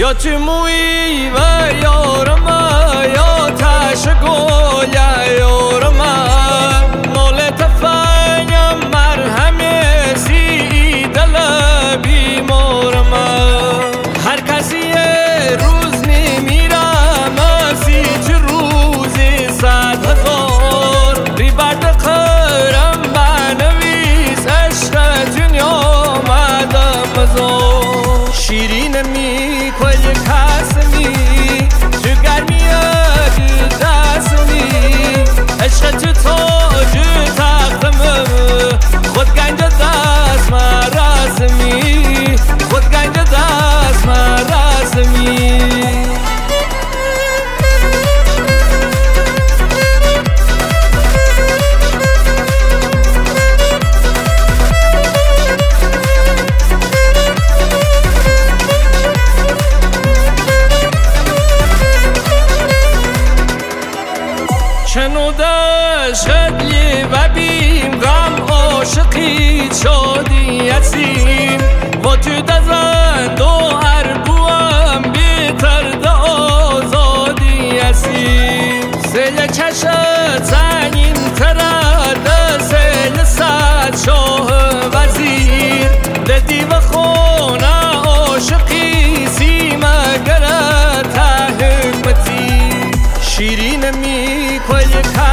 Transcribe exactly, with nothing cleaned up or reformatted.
یا تو موی و یارم یا تش گل یارم مال تفنیم مرهم سی دل بیمارم هر کسی روز میمیرم سی چه روزی صد هزار ریبرد قرم بنویس عشق دنیا مدم مزار شیرین می کل کسمی چه گرمی دستمی عشق تو تاج تختم خود گنج دست مرسمی خود گنج دست مرسمی شنوده شدی و بیم غم عاشقی شادی اسیم و تو دزند و اربوام بیتر ده آزادی اسیم سیل چشت زنین ترد سیل صد شاه وزیر لدی و خونه عاشقی سیم گره ته حکمتی شیرین می کل